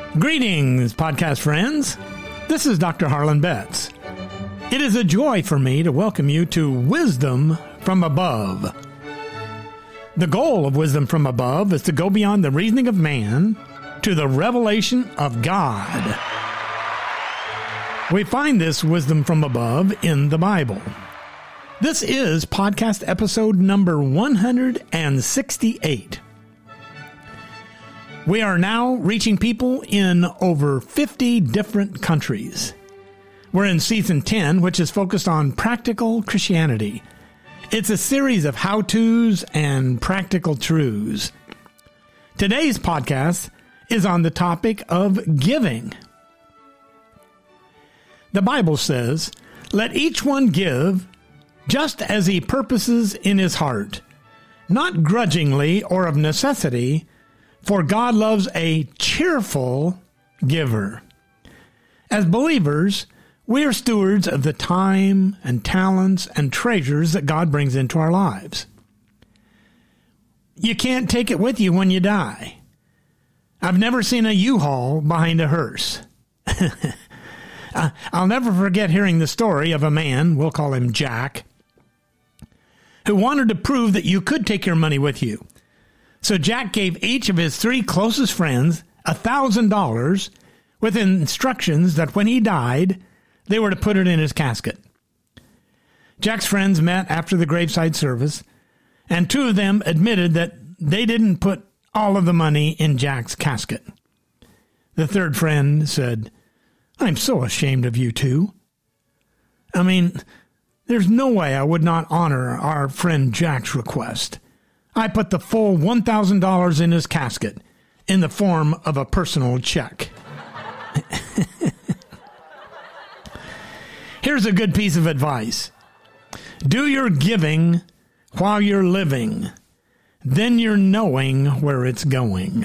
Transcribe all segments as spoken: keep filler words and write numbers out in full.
Greetings, podcast friends. This is Doctor Harlan Betts. It is a joy for me to welcome you to Wisdom from Above. The goal of Wisdom from Above is to go beyond the reasoning of man to the revelation of God. We find this wisdom from above in the Bible. This is podcast episode number one hundred sixty-eight. We are now reaching people in over fifty different countries. We're in season ten, which is focused on practical Christianity. It's a series of how-tos and practical truths. Today's podcast is on the topic of giving. The Bible says, "Let each one give just as he purposes in his heart, not grudgingly or of necessity, for God loves a cheerful giver." As believers, we are stewards of the time and talents and treasures that God brings into our lives. You can't take it with you when you die. I've never seen a U-Haul behind a hearse. I'll never forget hearing the story of a man, we'll call him Jack, who wanted to prove that you could take your money with you. So Jack gave each of his three closest friends one thousand dollars with instructions that when he died, they were to put it in his casket. Jack's friends met after the graveside service, and two of them admitted that they didn't put all of the money in Jack's casket. The third friend said, "I'm so ashamed of you two. I mean, there's no way I would not honor our friend Jack's request. I put the full one thousand dollars in his casket in the form of a personal check." Here's a good piece of advice. Do your giving while you're living. Then you're knowing where it's going.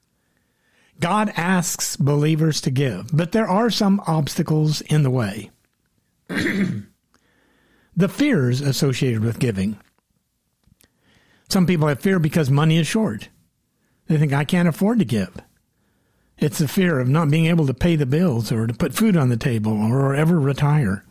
God asks believers to give, but there are some obstacles in the way. The fears associated with giving. Some people have fear because money is short. They think, I can't afford to give. It's the fear of not being able to pay the bills or to put food on the table or ever retire.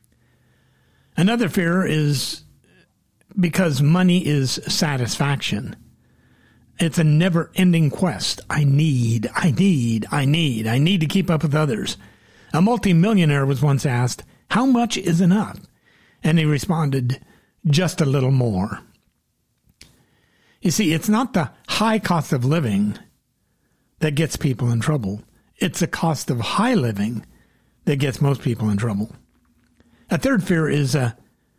Another fear is because money is satisfaction. It's a never-ending quest. I need, I need, I need, I need to keep up with others. A multimillionaire was once asked, "How much is enough?" And he responded, "Just a little more." You see, it's not the high cost of living that gets people in trouble. It's the cost of high living that gets most people in trouble. A third fear is uh,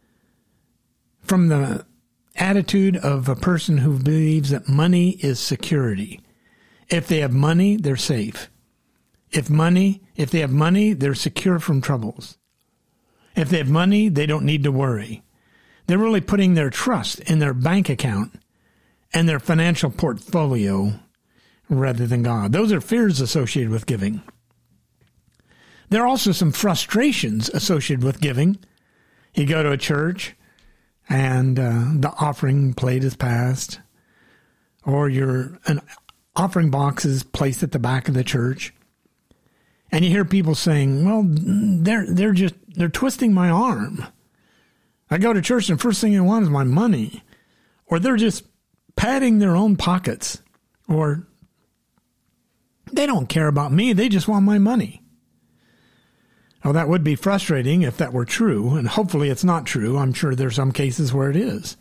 from the attitude of a person who believes that money is security. If they have money, they're safe. If money, if they have money, they're secure from troubles. If they have money, they don't need to worry. They're really putting their trust in their bank account and their financial portfolio rather than God. Those are fears associated with giving. There are also some frustrations associated with giving. You go to a church and uh, the offering plate is passed, or your an offering box is placed at the back of the church, and you hear people saying, "Well, they're they're just they're twisting my arm. I go to church and first thing they want is my money," or they're just padding their own pockets, or they don't care about me, they just want my money. Well, that would be frustrating if that were true, and hopefully it's not true. I'm sure there's some cases where it is.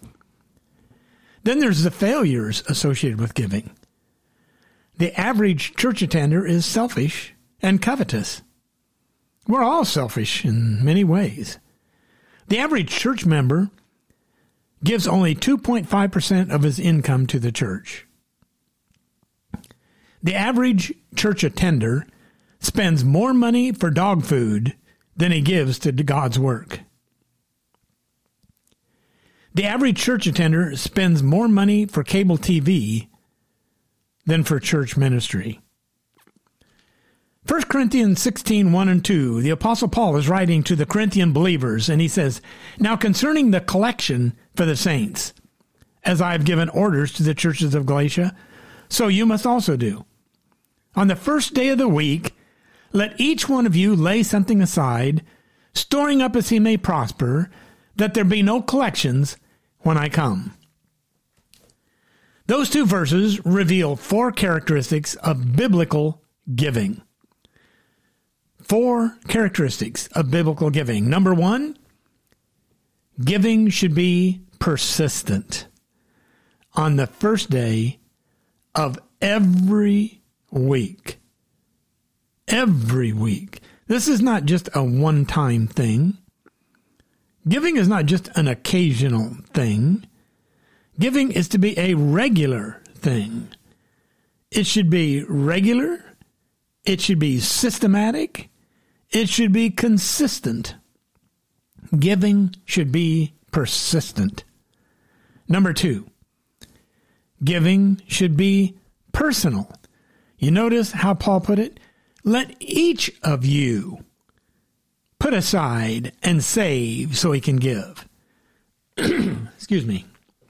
Then there's the failures associated with giving. The average church attender is selfish and covetous. We're all selfish in many ways. The average church member gives only two point five percent of his income to the church. The average church attender spends more money for dog food than he gives to God's work. The average church attender spends more money for cable T V than for church ministry. First Corinthians sixteen, one and two, the Apostle Paul is writing to the Corinthian believers, and he says, "Now concerning the collection for the saints, as I have given orders to the churches of Galatia, so you must also do. On the first day of the week, let each one of you lay something aside, storing up as he may prosper, that there be no collections when I come. Those two verses reveal four characteristics of biblical giving. Four characteristics of biblical giving. Number one, giving should be persistent. On the first day of every week. Every week. This is not just a one-time thing. Giving is not just an occasional thing. Giving is to be a regular thing. It should be regular. It should be systematic. It should be consistent. Giving should be persistent. Number two, giving should be personal. You notice how Paul put it? Let each of you put aside and save so he can give. Excuse me.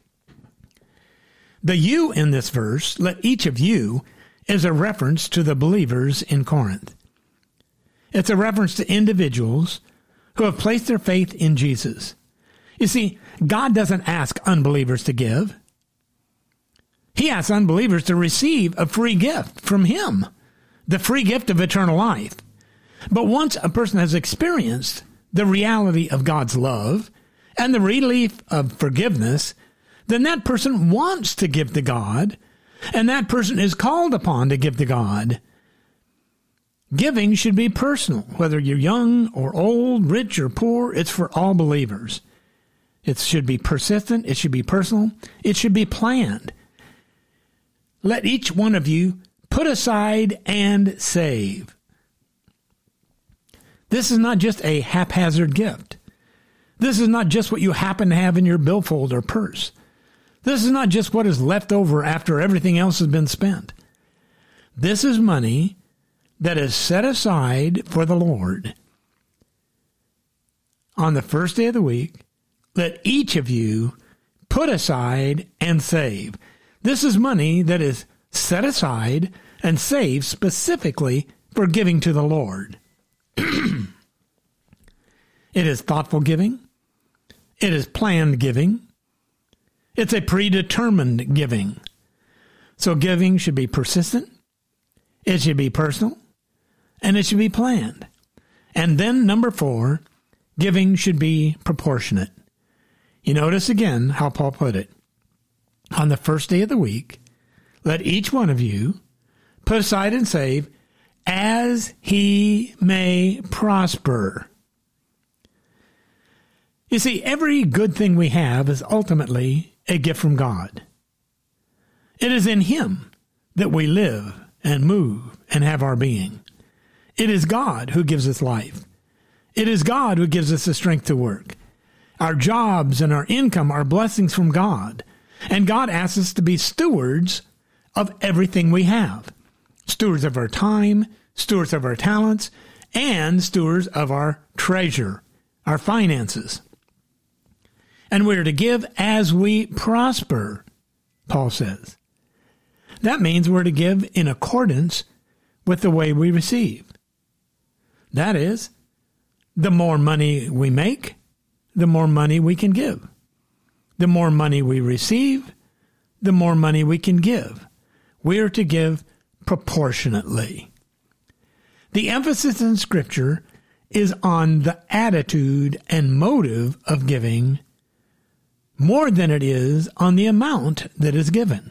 The you in this verse, let each of you, is a reference to the believers in Corinth. It's a reference to individuals who have placed their faith in Jesus. You see, God doesn't ask unbelievers to give. He asks unbelievers to receive a free gift from him, the free gift of eternal life. But once a person has experienced the reality of God's love and the relief of forgiveness, then that person wants to give to God, and that person is called upon to give to God. Giving should be personal, whether you're young or old, rich or poor. It's for all believers. It should be persistent. It should be personal. It should be planned. Let each one of you put aside and save. This is not just a haphazard gift. This is not just what you happen to have in your billfold or purse. This is not just what is left over after everything else has been spent. This is money that is set aside for the Lord. On the first day of the week, let each of you put aside and save. This is money that is set aside and saved specifically for giving to the Lord. It is thoughtful giving. It is planned giving. It's a predetermined giving. So giving should be persistent. It should be personal. And it should be planned. And then number four, giving should be proportionate. You notice again how Paul put it. On the first day of the week, let each one of you put aside and save as he may prosper. You see, every good thing we have is ultimately a gift from God. It is in him that we live and move and have our being. It is God who gives us life. It is God who gives us the strength to work. Our jobs and our income are blessings from God. And God asks us to be stewards of everything we have. Stewards of our time, stewards of our talents, and stewards of our treasure, our finances. And we're to give as we prosper, Paul says. That means we're to give in accordance with the way we receive. That is, the more money we make, the more money we can give. The more money we receive, the more money we can give. We are to give proportionately. The emphasis in Scripture is on the attitude and motive of giving more than it is on the amount that is given.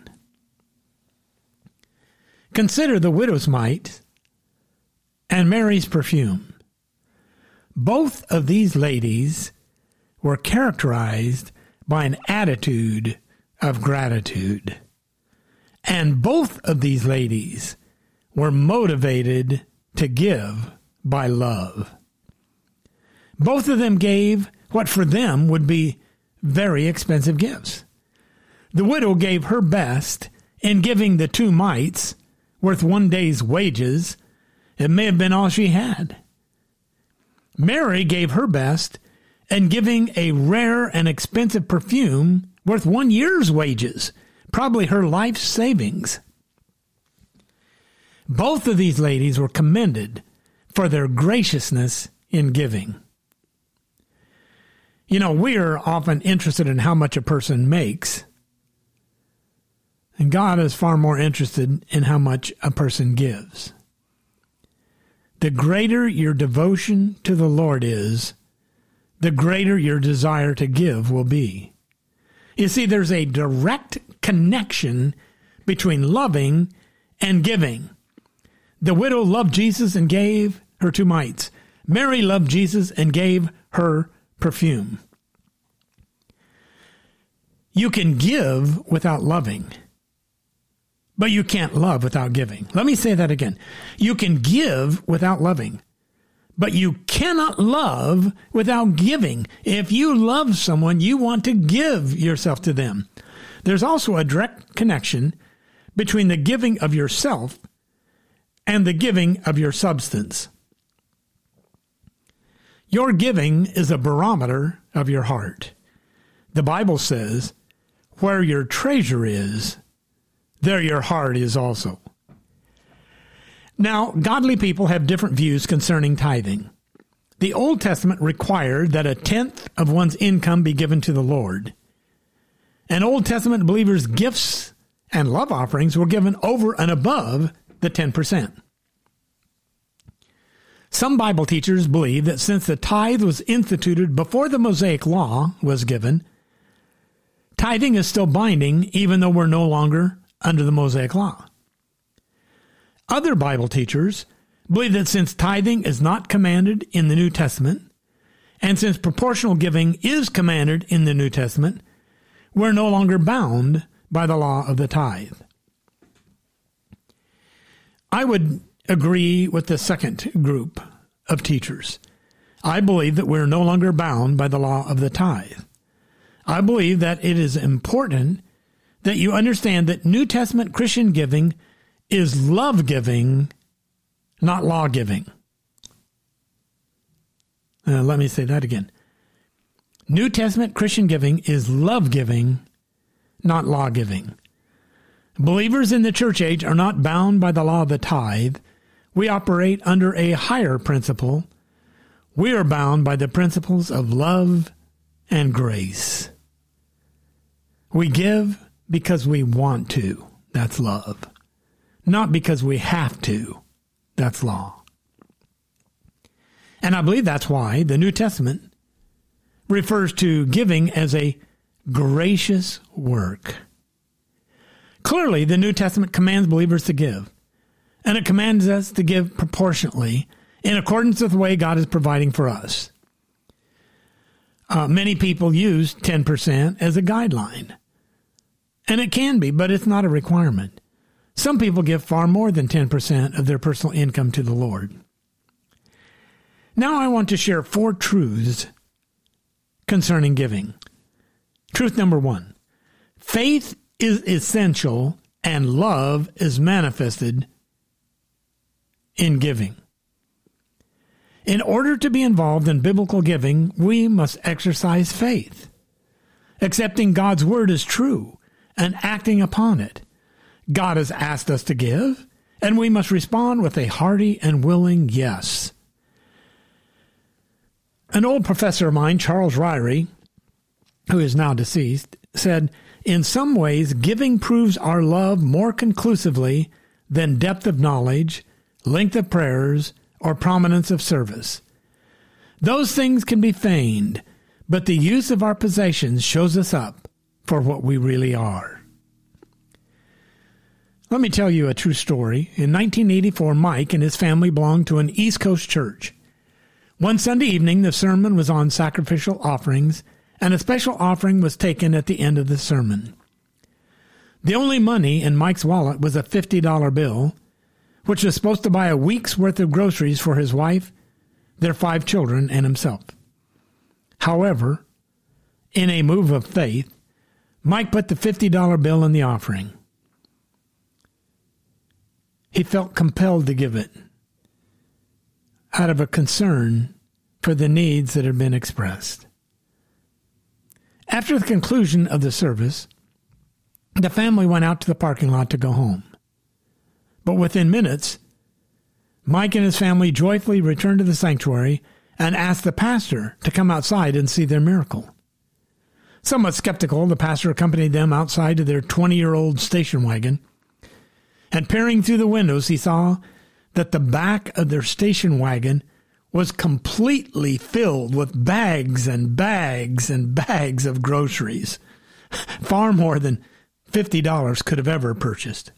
Consider the widow's mite and Mary's perfume. Both of these ladies were characterized by an attitude of gratitude. And both of these ladies were motivated to give by love. Both of them gave what for them would be very expensive gifts. The widow gave her best in giving the two mites worth one day's wages. It may have been all she had. Mary gave her best in giving a rare and expensive perfume worth one year's wages, probably her life savings. Both of these ladies were commended for their graciousness in giving. You know, we are often interested in how much a person makes, and God is far more interested in how much a person gives. The greater your devotion to the Lord is, the greater your desire to give will be. You see, there's a direct connection between loving and giving. The widow loved Jesus and gave her two mites. Mary loved Jesus and gave her perfume. You can give without loving, but you can't love without giving. Let me say that again. You can give without loving, but you cannot love without giving. If you love someone, you want to give yourself to them. There's also a direct connection between the giving of yourself and the giving of your substance. Your giving is a barometer of your heart. The Bible says, where your treasure is, there your heart is also. Now, godly people have different views concerning tithing. The Old Testament required that a tenth of one's income be given to the Lord. And Old Testament believers' gifts and love offerings were given over and above the ten percent. Some Bible teachers believe that since the tithe was instituted before the Mosaic Law was given, tithing is still binding even though we're no longer under the Mosaic Law. Other Bible teachers believe that since tithing is not commanded in the New Testament, and since proportional giving is commanded in the New Testament, we're no longer bound by the law of the tithe. I would agree with the second group of teachers. I believe that we're no longer bound by the law of the tithe. I believe that it is important that you understand that New Testament Christian giving is love giving, not law giving. Uh, let me say that again. New Testament Christian giving is love giving, not law giving. Believers in the church age are not bound by the law of the tithe. We operate under a higher principle. We are bound by the principles of love and grace. We give because we want to. That's love. Not because we have to. That's law. And I believe that's why the New Testament refers to giving as a gracious work. Clearly, the New Testament commands believers to give, and it commands us to give proportionately in accordance with the way God is providing for us. Uh, many people use ten percent as a guideline, and it can be, but it's not a requirement. Some people give far more than ten percent of their personal income to the Lord. Now I want to share four truths concerning giving. Truth number one, faith is essential and love is manifested in giving. In order to be involved in biblical giving, we must exercise faith, accepting God's word as true and acting upon it. God has asked us to give, and we must respond with a hearty and willing yes. An old professor of mine, Charles Ryrie, who is now deceased, said, in some ways, giving proves our love more conclusively than depth of knowledge, length of prayers, or prominence of service. Those things can be feigned, but the use of our possessions shows us up for what we really are. Let me tell you a true story. In nineteen eighty-four, Mike and his family belonged to an East Coast church. One Sunday evening, the sermon was on sacrificial offerings, and a special offering was taken at the end of the sermon. The only money in Mike's wallet was a fifty dollar bill, which was supposed to buy a week's worth of groceries for his wife, their five children, and himself. However, in a move of faith, Mike put the fifty dollar bill in the offering. He felt compelled to give it out of a concern for the needs that had been expressed. After the conclusion of the service, the family went out to the parking lot to go home. But within minutes, Mike and his family joyfully returned to the sanctuary and asked the pastor to come outside and see their miracle. Somewhat skeptical, the pastor accompanied them outside to their twenty-year-old station wagon, and peering through the windows, he saw that the back of their station wagon was completely filled with bags and bags and bags of groceries, far more than fifty dollars could have ever purchased.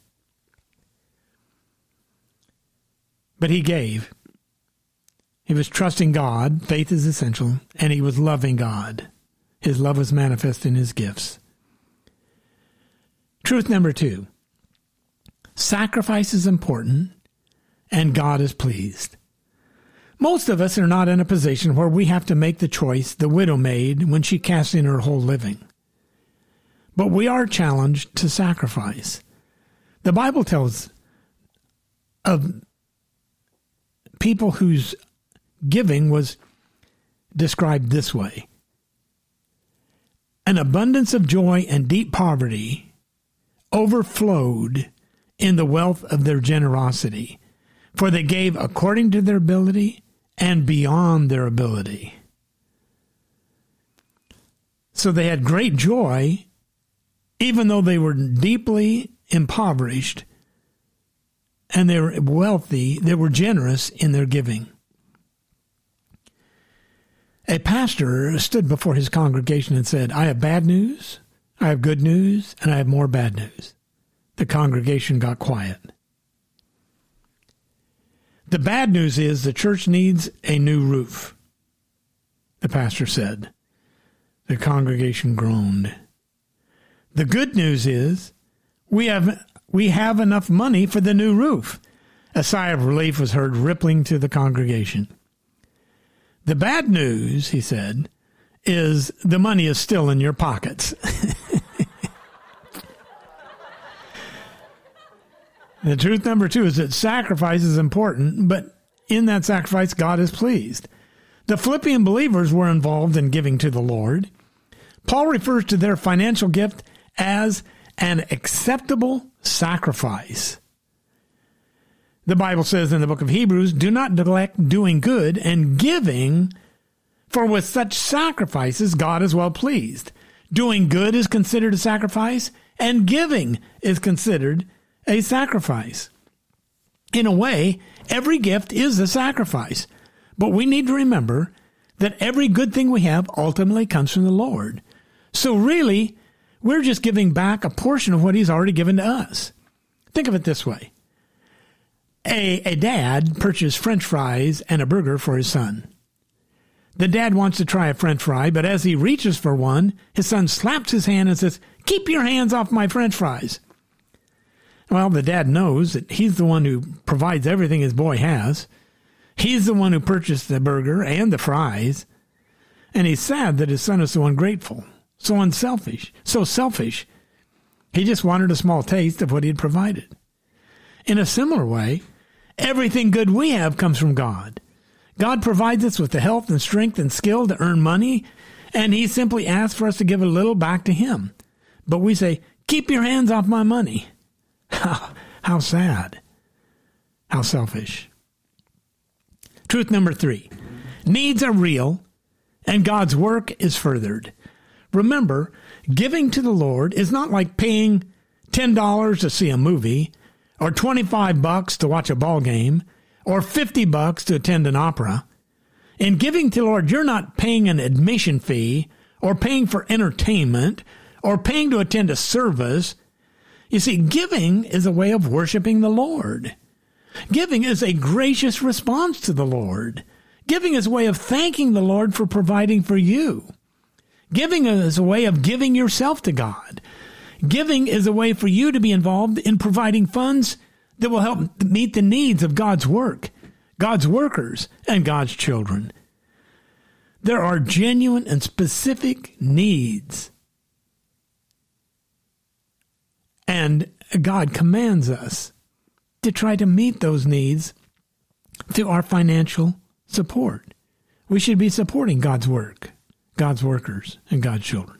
But he gave. He was trusting God, faith is essential, and he was loving God. His love was manifest in his gifts. Truth number two, sacrifice is important, and God is pleased. Most of us are not in a position where we have to make the choice the widow made when she cast in her whole living. But we are challenged to sacrifice. The Bible tells of people whose giving was described this way: an abundance of joy and deep poverty overflowed in the wealth of their generosity, for they gave according to their ability and beyond their ability. So they had great joy, even though they were deeply impoverished, and they were wealthy, they were generous in their giving. A pastor stood before his congregation and said, "I have bad news, I have good news, and I have more bad news." The congregation got quiet. The bad news is the church needs a new roof, the pastor said. The congregation groaned. The good news is we have we have enough money for the new roof. A sigh of relief was heard rippling through the congregation. The bad news, he said, is the money is still in your pockets. The truth number two is that sacrifice is important, but in that sacrifice, God is pleased. The Philippian believers were involved in giving to the Lord. Paul refers to their financial gift as an acceptable sacrifice. The Bible says in the book of Hebrews, "Do not neglect doing good and giving, for with such sacrifices God is well pleased." Doing good is considered a sacrifice, and giving is considered a sacrifice. In a way, every gift is a sacrifice, but we need to remember that every good thing we have ultimately comes from the Lord. So really, we're just giving back a portion of what he's already given to us. Think of it this way. A, a dad purchased French fries and a burger for his son. The dad wants to try a French fry, but as he reaches for one, his son slaps his hand and says, "Keep your hands off my French fries." Well, the dad knows that he's the one who provides everything his boy has. He's the one who purchased the burger and the fries. And he's sad that his son is so ungrateful, so unselfish, so selfish. He just wanted a small taste of what he had provided. In a similar way, everything good we have comes from God. God provides us with the health and strength and skill to earn money, and he simply asks for us to give a little back to him. But we say, "Keep your hands off my money." How, how sad. How selfish. Truth number three. Needs are real, and God's work is furthered. Remember, giving to the Lord is not like paying ten dollars to see a movie, or twenty-five bucks to watch a ball game, or fifty bucks to attend an opera. In giving to the Lord, you're not paying an admission fee, or paying for entertainment, or paying to attend a service. You see, giving is a way of worshiping the Lord. Giving is a gracious response to the Lord. Giving is a way of thanking the Lord for providing for you. Giving is a way of giving yourself to God. Giving is a way for you to be involved in providing funds that will help meet the needs of God's work, God's workers, and God's children. There are genuine and specific needs. And God commands us to try to meet those needs through our financial support. We should be supporting God's work, God's workers, and God's children.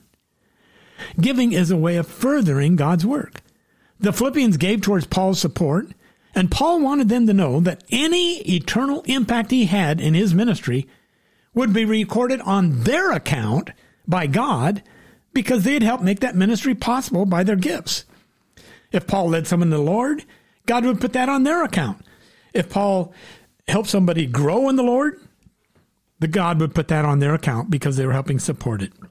Giving is a way of furthering God's work. The Philippians gave towards Paul's support, And Paul wanted them to know that any eternal impact he had in his ministry would be recorded on their account by God because they had helped make that ministry possible by their gifts. If Paul led someone to the Lord, God would put that on their account. If Paul helped somebody grow in the Lord, the God would put that on their account because they were helping support it.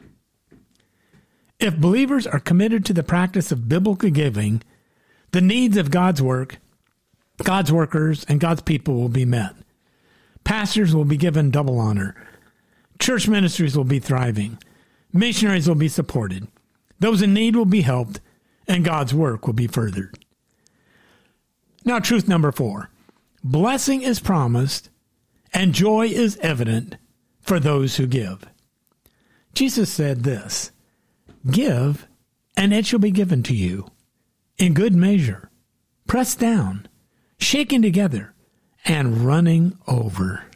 If believers are committed to the practice of biblical giving, the needs of God's work, God's workers, and God's people will be met. Pastors will be given double honor. Church ministries will be thriving. Missionaries will be supported. Those in need will be helped, and God's work will be furthered. Now, truth number four. Blessing is promised, and joy is evident for those who give. Jesus said this, "Give, and it shall be given to you, in good measure, pressed down, shaken together, and running over."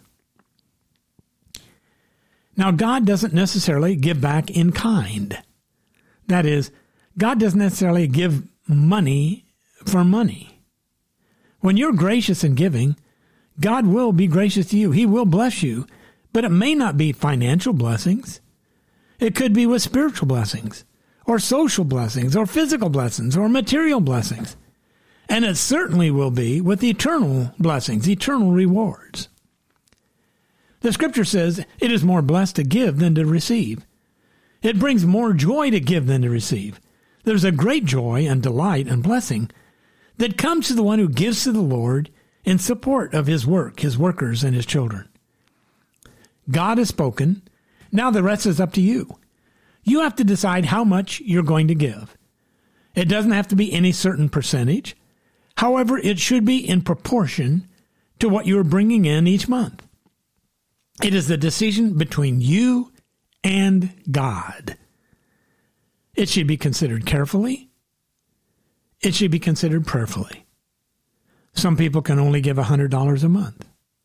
Now, God doesn't necessarily give back in kind. That is, God doesn't necessarily give money for money. When you're gracious in giving, God will be gracious to you. He will bless you, but it may not be financial blessings. It could be with spiritual blessings, or social blessings, or physical blessings, or material blessings. And it certainly will be with eternal blessings, eternal rewards. The scripture says it is more blessed to give than to receive. It brings more joy to give than to receive. There's a great joy and delight and blessing that comes to the one who gives to the Lord in support of his work, his workers, and his children. God has spoken. Now the rest is up to you. You have to decide how much you're going to give. It doesn't have to be any certain percentage. However, it should be in proportion to what you're bringing in each month. It is the decision between you and God. It should be considered carefully. It should be considered prayerfully. Some people can only give one hundred dollars a month.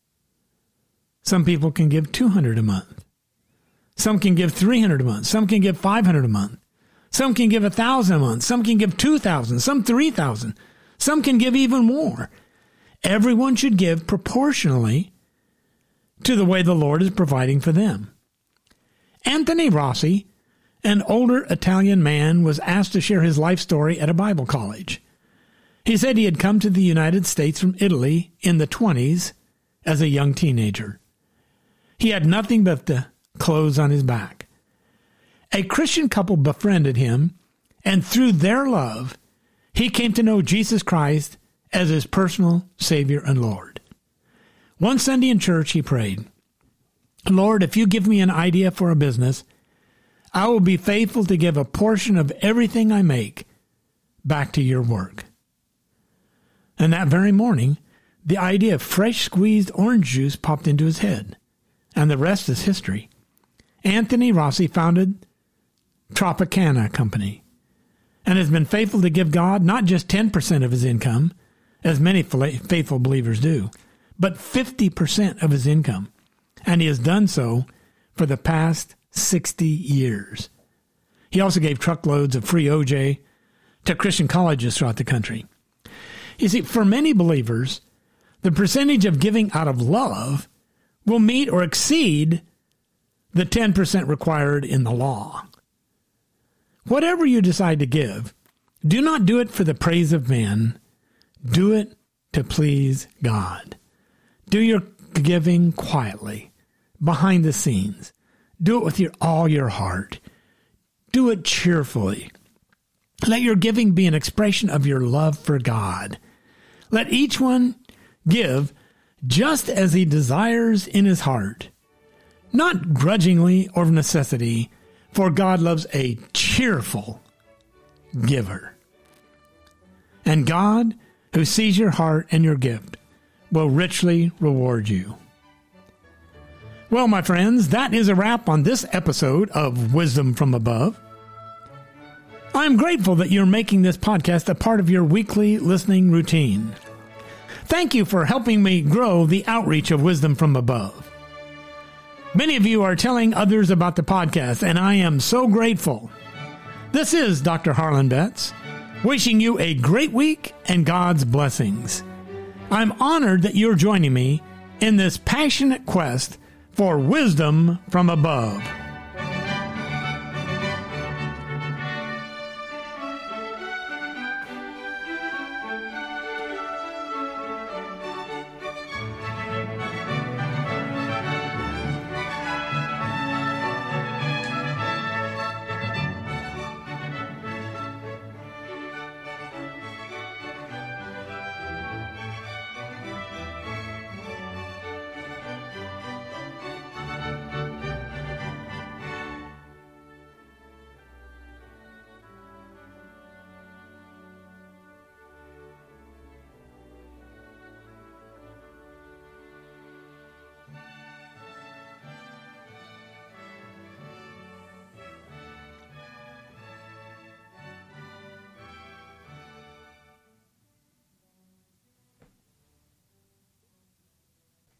Some people can give two hundred dollars a month. Some can give three hundred dollars a month. Some can give five hundred dollars a month. Some can give one thousand dollars a month. Some can give two thousand dollars. Some three thousand dollars. Some can give even more. Everyone should give proportionally to the way the Lord is providing for them. Anthony Rossi, an older Italian man, was asked to share his life story at a Bible college. He said he had come to the United States from Italy in the twenties as a young teenager. He had nothing but the clothes on his back. A Christian couple befriended him, and through their love, he came to know Jesus Christ as his personal Savior and Lord. One Sunday in church, he prayed, "Lord, if you give me an idea for a business, I will be faithful to give a portion of everything I make back to your work." And that very morning, the idea of fresh squeezed orange juice popped into his head, and the rest is history. Anthony Rossi founded Tropicana Company and has been faithful to give God not just ten percent of his income, as many faithful believers do, but fifty percent of his income. And he has done so for the past sixty years. He also gave truckloads of free O J to Christian colleges throughout the country. You see, for many believers, the percentage of giving out of love will meet or exceed the ten percent required in the law. Whatever you decide to give, do not do it for the praise of man. Do it to please God. Do your giving quietly, behind the scenes. Do it with your all your heart. Do it cheerfully. Let your giving be an expression of your love for God. Let each one give just as he desires in his heart, not grudgingly or of necessity, for God loves a cheerful giver. And God, who sees your heart and your gift, will richly reward you. Well, my friends, that is a wrap on this episode of Wisdom from Above. I'm grateful that you're making this podcast a part of your weekly listening routine. Thank you for helping me grow the outreach of Wisdom from Above. Many of you are telling others about the podcast, and I am so grateful. This is Doctor Harlan Betts, wishing you a great week and God's blessings. I'm honored that you're joining me in this passionate quest for wisdom from above.